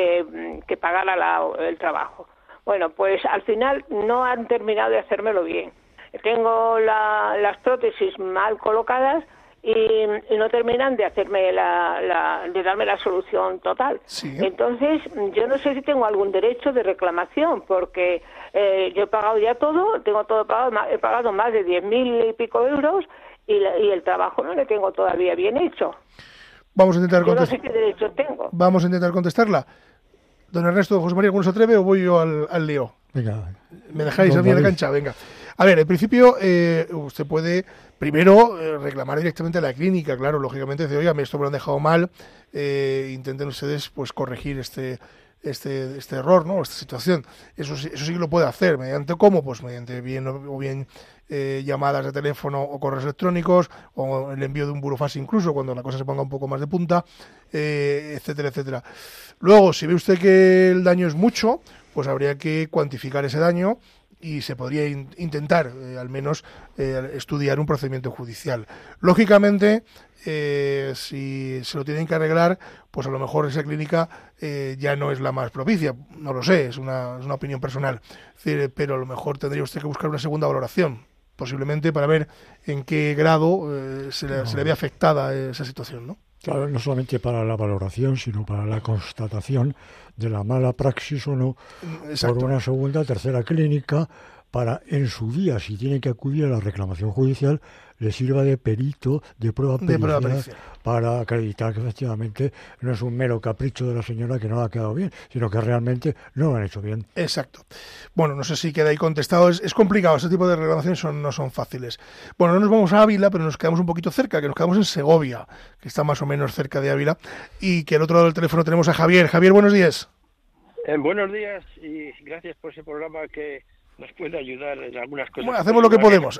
pagara el trabajo. Bueno, pues al final no han terminado de hacérmelo bien. Tengo las prótesis mal colocadas y no terminan de hacerme de darme la solución total. Sí. Entonces, yo no sé si tengo algún derecho de reclamación, porque yo he pagado ya todo, tengo todo pagado, he pagado más de 10.000 y pico euros y el trabajo no le tengo todavía bien hecho. Vamos a intentar yo no sé qué derecho tengo. Vamos a intentar contestarla. Don Ernesto, José María, ¿alguno se atreve o voy yo al lío? Venga. ¿Me dejáis a mí en la cancha? Venga. A ver, en principio, usted puede primero reclamar directamente a la clínica, claro, lógicamente, decir, oiga, esto me lo han dejado mal, intenten ustedes pues corregir este error, ¿no? Esta situación. Eso sí que lo puede hacer. ¿Mediante cómo? Pues mediante bien llamadas de teléfono o correos electrónicos, o el envío de un burofax incluso, cuando la cosa se ponga un poco más de punta, etcétera, etcétera. Luego, si ve usted que el daño es mucho, pues habría que cuantificar ese daño y se podría intentar, al menos, estudiar un procedimiento judicial. Lógicamente, si se lo tienen que arreglar, pues a lo mejor esa clínica ya no es la más propicia, no lo sé, es una opinión personal, pero a lo mejor tendría usted que buscar una segunda valoración, posiblemente para ver en qué grado se le ve afectada esa situación, ¿no? Claro, no solamente para la valoración, sino para la constatación de la mala praxis o no. Exacto. Por una segunda o tercera clínica, para en su día, si tiene que acudir a la reclamación judicial, le sirva de perito, de prueba pericial, para acreditar que efectivamente no es un mero capricho de la señora que no ha quedado bien, sino que realmente no lo han hecho bien. Exacto. Bueno, no sé si queda ahí contestado. Es complicado, este tipo de reclamaciones no son fáciles. Bueno, no nos vamos a Ávila, pero nos quedamos un poquito cerca, que nos quedamos en Segovia, que está más o menos cerca de Ávila, y que al otro lado del teléfono tenemos a Javier. Javier, buenos días. Buenos días y gracias por ese programa que nos puede ayudar en algunas cosas. Bueno, hacemos lo que podemos.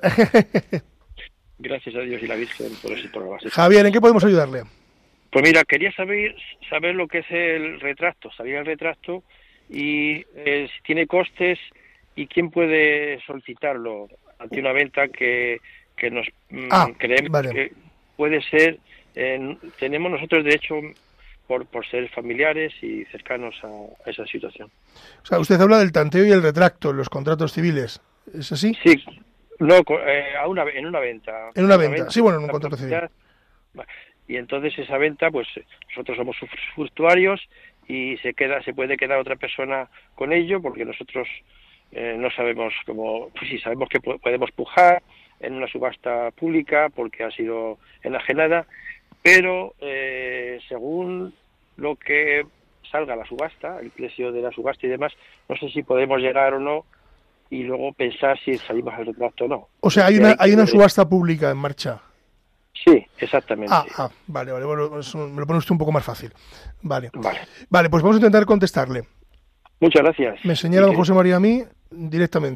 Gracias a Dios y la Virgen por ese programa. Javier, ¿en qué podemos ayudarle? Pues mira, quería saber lo que es el retracto, saber el retracto y si tiene costes y quién puede solicitarlo ante una venta que nos creemos que puede ser. Tenemos nosotros derecho por ser familiares y cercanos a esa situación. O sea, usted habla del tanteo y el retracto en los contratos civiles, ¿es así? Sí, no, en una venta. En una venta, sí, bueno, en un contrato civil. Y entonces esa venta, pues nosotros somos usufructuarios y se puede quedar otra persona con ello, porque nosotros no sabemos cómo, pues sí, sabemos que podemos pujar en una subasta pública porque ha sido enajenada, pero según lo que salga la subasta, el precio de la subasta y demás, no sé si podemos llegar o no y luego pensar si salimos al retracto o no. O sea, hay una subasta pública en marcha. Sí, exactamente. Vale, bueno, eso me lo pone usted un poco más fácil. Vale, pues vamos a intentar contestarle. Muchas gracias. Me señala don José María a mí directamente.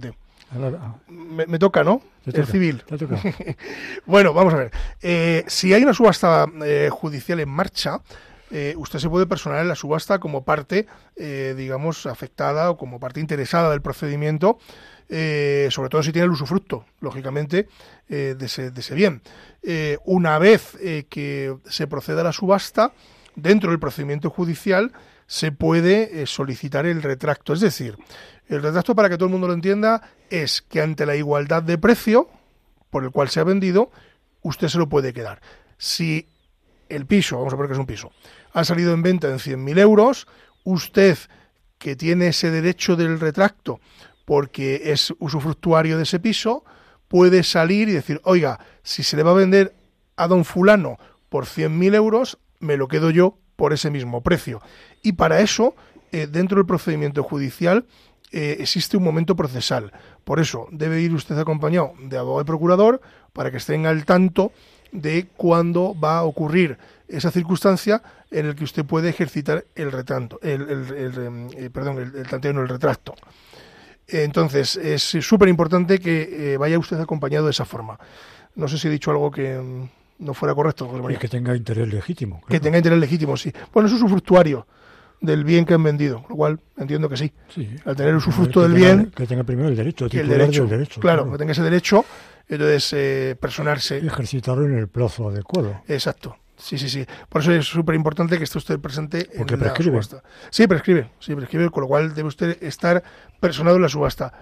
Me toca, ¿no? El civil. Te toca. Bueno, vamos a ver. Si hay una subasta judicial en marcha, usted se puede personar en la subasta como parte, digamos, afectada o como parte interesada del procedimiento, sobre todo si tiene el usufructo, lógicamente, de ese bien. Una vez que se proceda a la subasta, dentro del procedimiento judicial se puede solicitar el retracto. Es decir, el retracto, para que todo el mundo lo entienda, es que ante la igualdad de precio por el cual se ha vendido, usted se lo puede quedar. Si el piso, vamos a poner que es un piso, ha salido en venta en 100.000 euros, usted, que tiene ese derecho del retracto porque es usufructuario de ese piso, puede salir y decir, oiga, si se le va a vender a don fulano por 100.000 euros, me lo quedo yo por ese mismo precio. Y para eso, dentro del procedimiento judicial, existe un momento procesal. Por eso debe ir usted acompañado de abogado y procurador para que estén al tanto de cuándo va a ocurrir esa circunstancia en el que usted puede ejercitar el retracto, el tanteo, no, el retracto. Entonces, es súper importante que vaya usted acompañado de esa forma. No sé si he dicho algo que no fuera correcto, José María. Y que tenga interés legítimo. Claro. Que tenga interés legítimo, sí. Bueno, es usufructuario del bien que han vendido, lo cual entiendo que sí. Al tener usufructo del bien... Que tenga primero el derecho, del derecho. Claro, que tenga ese derecho, entonces personarse. Y ejercitarlo en el plazo adecuado. Exacto. Sí. Por eso es súper importante que esté usted presente porque en la prescribe. Subasta. Sí, prescribe, con lo cual debe usted estar personado en la subasta.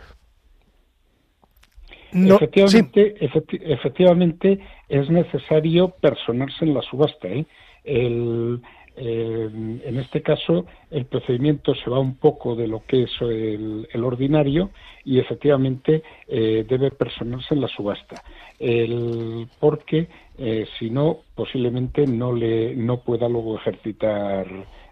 No, efectivamente es necesario personarse en la subasta. En este caso, el procedimiento se va un poco de lo que es el ordinario y efectivamente debe personarse en la subasta. Porque si no, posiblemente no pueda luego ejercitar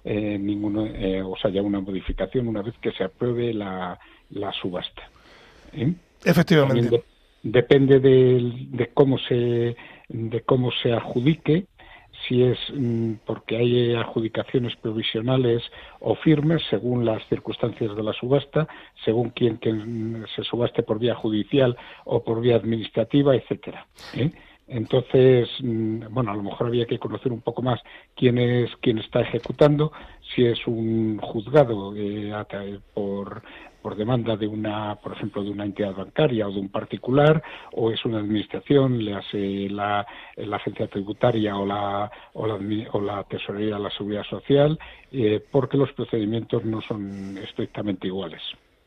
ya una modificación una vez que se apruebe la subasta. Efectivamente. También depende de cómo se adjudique, si es porque hay adjudicaciones provisionales o firmes según las circunstancias de la subasta, según quien se subaste por vía judicial o por vía administrativa, etcétera. Entonces, a lo mejor había que conocer un poco más quién está ejecutando, si es un juzgado por demanda por ejemplo, de una entidad bancaria o de un particular, o es una administración, le hace la agencia tributaria o la tesorería de la seguridad social, porque los procedimientos no son estrictamente iguales.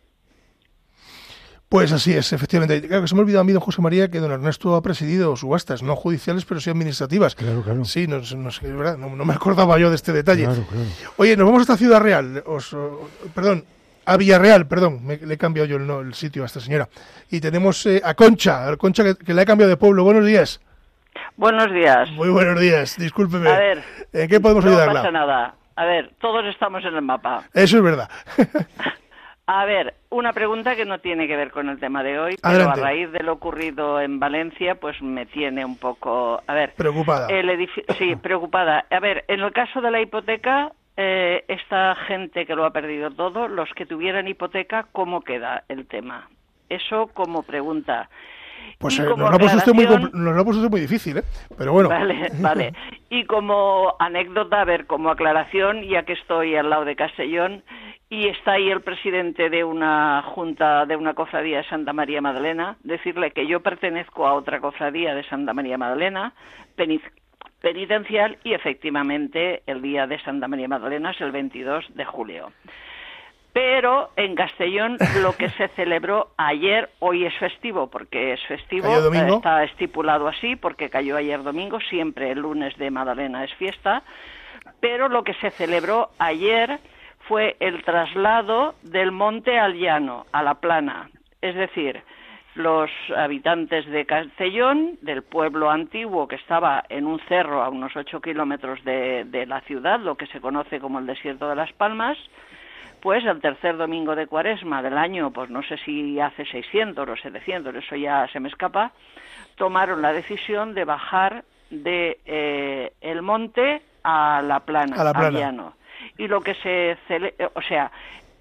Pues así es, efectivamente. Claro que se me ha olvidado a mí, don José María, que don Ernesto ha presidido subastas, no judiciales, pero sí administrativas. Claro. Sí, es verdad, no me acordaba yo de este detalle. Claro. Oye, nos vamos hasta Ciudad Real, a Villarreal, le he cambiado yo el sitio a esta señora. Y tenemos a Concha que le ha cambiado de pueblo. Buenos días. Buenos días. Muy buenos días, discúlpeme. A ver, ¿en qué podemos ayudarla? No pasa nada. A ver, todos estamos en el mapa. Eso es verdad. A ver, una pregunta que no tiene que ver con el tema de hoy, Adelante. pero a raíz de lo ocurrido en Valencia, pues me tiene un poco... Preocupada. Sí, preocupada. A ver, en el caso de la hipoteca, esta gente que lo ha perdido todo, los que tuvieran hipoteca, ¿cómo queda el tema? Eso como pregunta. Pues nos lo ha puesto usted muy difícil, pero bueno. Vale. Y como anécdota, como aclaración, ya que estoy al lado de Castellón, y está ahí el presidente de una junta, de una cofradía de Santa María Magdalena, decirle que yo pertenezco a otra cofradía de Santa María Magdalena, penitencial, y efectivamente el día de Santa María Magdalena es el 22 de julio. Pero en Castellón lo que se celebró ayer, hoy es festivo, porque es festivo, está estipulado así, porque cayó ayer domingo, siempre el lunes de Magdalena es fiesta, pero lo que se celebró ayer fue el traslado del monte al llano, a la plana, es decir, los habitantes de Castellón, del pueblo antiguo que estaba en un cerro a unos 8 kilómetros de la ciudad, lo que se conoce como el desierto de las Palmas, pues el tercer domingo de Cuaresma del año, pues no sé si hace 600 o 700, eso ya se me escapa, tomaron la decisión de bajar de el monte a la plana, al llano. Y lo que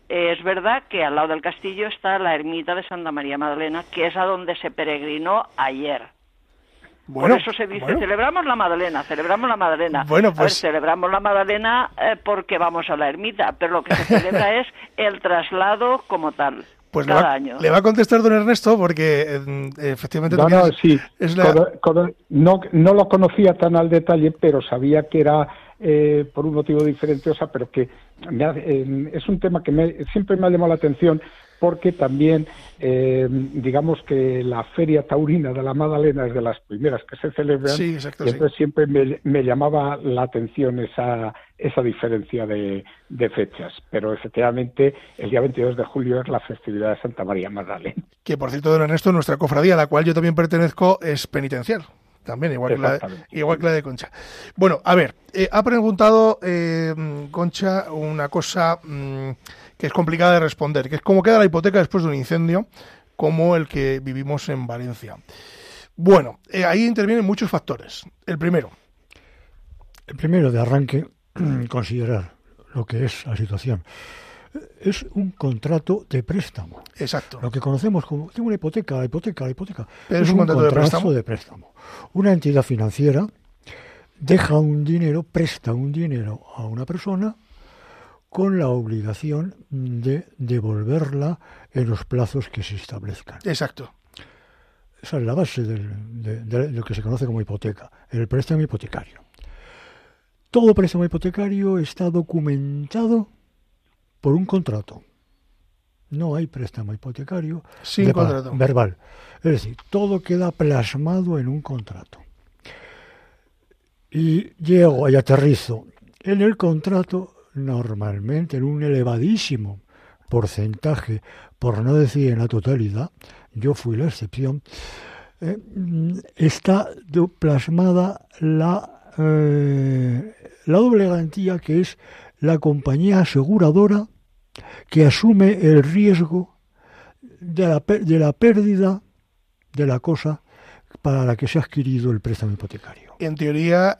es verdad que al lado del castillo está la ermita de Santa María Magdalena, que es a donde se peregrinó ayer. Bueno, por eso se dice, celebramos la Magdalena. Bueno, pues... A ver, celebramos la Magdalena porque vamos a la ermita, pero lo que se celebra es el traslado como tal. Pues cada año. Le va a contestar don Ernesto porque efectivamente... Sí. No lo conocía tan al detalle, pero sabía que era por un motivo diferente, pero que es un tema que siempre me ha llamado la atención, porque también, digamos que la Feria Taurina de la Magdalena es de las primeras que se celebran, sí, exacto, y entonces siempre me llamaba la atención esa diferencia de fechas. Pero efectivamente el día 22 de julio es la festividad de Santa María Magdalena. Que por cierto, don Ernesto, nuestra cofradía, a la cual yo también pertenezco, es penitencial. También, igual que la de Concha. Bueno, a ver, ha preguntado Concha una cosa que es complicada de responder, que es cómo queda la hipoteca después de un incendio como el que vivimos en Valencia. Bueno, ahí intervienen muchos factores. El primero de arranque, considerar lo que es la situación. Es un contrato de préstamo. Exacto. Lo que conocemos como tengo una hipoteca. Pero es un contrato de préstamo. Una entidad financiera presta un dinero a una persona con la obligación de devolverla en los plazos que se establezcan. Exacto. Esa es la base de lo que se conoce como hipoteca, el préstamo hipotecario. Todo préstamo hipotecario está documentado por un contrato. No hay préstamo hipotecario sin contrato verbal. Es decir, todo queda plasmado en un contrato. Y llego y aterrizo en el contrato, normalmente en un elevadísimo porcentaje, por no decir en la totalidad, yo fui la excepción, está plasmada la doble garantía, que es la compañía aseguradora que asume el riesgo de la pérdida de la cosa para la que se ha adquirido el préstamo hipotecario. En teoría,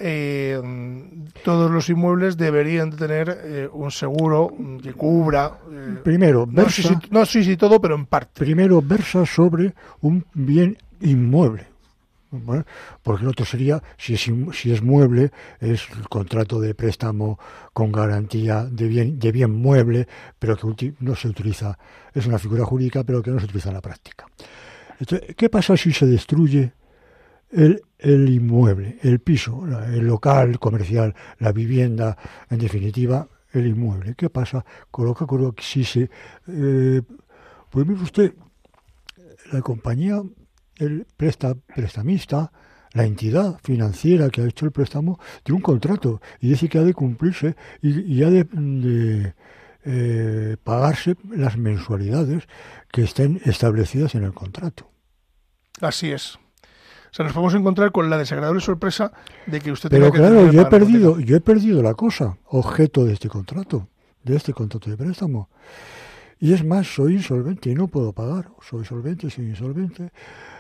todos los inmuebles deberían de tener un seguro que cubra... Primero, versa... No sé si todo, pero en parte. Primero, versa sobre un bien inmueble. ¿Vale? Porque el otro sería, si es mueble, es el contrato de préstamo con garantía de bien mueble, pero que no se utiliza, es una figura jurídica, pero que no se utiliza en la práctica. Entonces, ¿qué pasa si se destruye el inmueble, el piso, el local comercial, la vivienda, en definitiva, el inmueble? ¿Qué pasa con lo que ocurre si se... pues mire usted, la compañía... el prestamista, la entidad financiera que ha hecho el préstamo, tiene un contrato y dice que ha de cumplirse y ha de pagarse las mensualidades que estén establecidas en el contrato. Así es. O sea, nos podemos encontrar con la desagradable sorpresa de que usted... Pero claro, yo he perdido la cosa, objeto de este contrato de préstamo. Y es más, soy insolvente y no puedo pagar. Soy insolvente.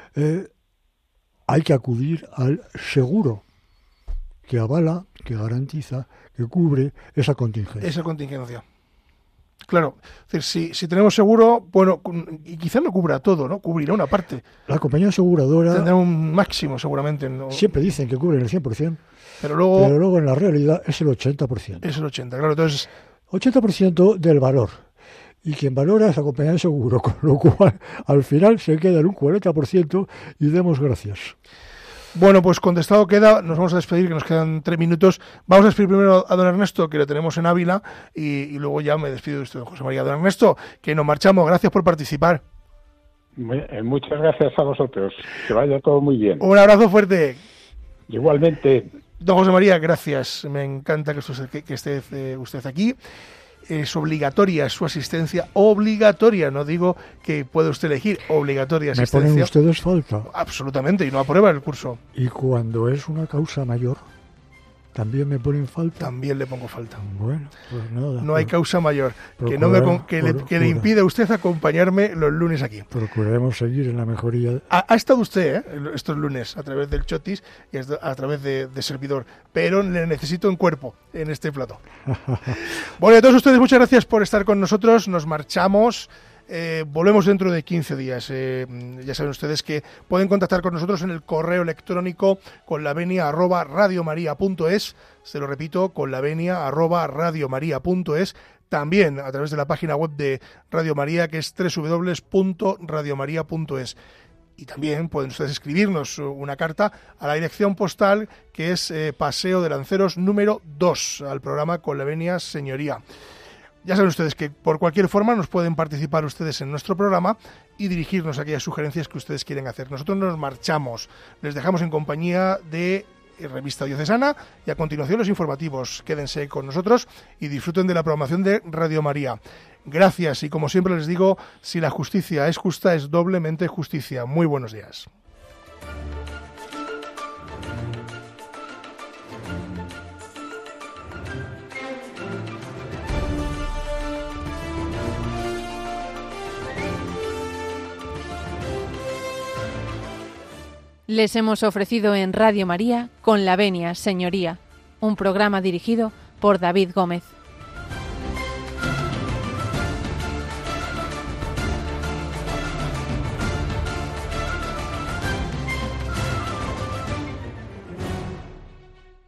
Hay que acudir al seguro que avala, que garantiza, que cubre esa contingencia. Claro, es decir, si tenemos seguro, bueno, y quizás no cubra todo, ¿no? Cubrirá una parte. La compañía aseguradora... tendrá un máximo, seguramente. ¿No? Siempre dicen que cubren el 100%, pero luego en la realidad es el 80%. Es el 80%, claro, entonces... 80% del valor. Y quien valora es la compañía de seguro, con lo cual al final se queda en un 40% y demos gracias. Bueno, pues contestado queda, nos vamos a despedir, que nos quedan 3 minutos. Vamos a despedir primero a don Ernesto, que le tenemos en Ávila, y luego ya me despido de usted, don José María. Don Ernesto, que nos marchamos, gracias por participar. Muchas gracias a vosotros, que vaya todo muy bien. Un abrazo fuerte. Igualmente. Don José María, gracias, me encanta que esté usted aquí. Es obligatoria su asistencia, obligatoria, no digo que puede usted elegir, obligatoria asistencia. ¿Me ponen ustedes falta? Absolutamente, y no aprueba el curso. Y cuando es una causa mayor, ¿También me ponen falta? También le pongo falta. Bueno, pues nada. No hay causa mayor que le impida a usted acompañarme los lunes aquí. Procuraremos seguir en la mejoría. Ha estado usted estos lunes a través del Chotis y a través de servidor, pero le necesito en cuerpo en este plató. Bueno, a todos ustedes muchas gracias por estar con nosotros. Nos marchamos. Volvemos dentro de 15 días. Ya saben ustedes que pueden contactar con nosotros en el correo electrónico conlavenia@radiomaria.es. Se lo repito, conlavenia@radiomaria.es. También a través de la página web de Radio María, que es www.radiomaria.es. Y también pueden ustedes escribirnos una carta a la dirección postal, que es Paseo de Lanceros número 2, al programa Con la Venia Señoría. Ya saben ustedes que por cualquier forma nos pueden participar ustedes en nuestro programa y dirigirnos a aquellas sugerencias que ustedes quieren hacer. Nosotros nos marchamos, les dejamos en compañía de Revista Diocesana y a continuación los informativos. Quédense con nosotros y disfruten de la programación de Radio María. Gracias y como siempre les digo, si la justicia es justa, es doblemente justicia. Muy buenos días. Les hemos ofrecido en Radio María Con la Venia Señoría, un programa dirigido por David Gómez.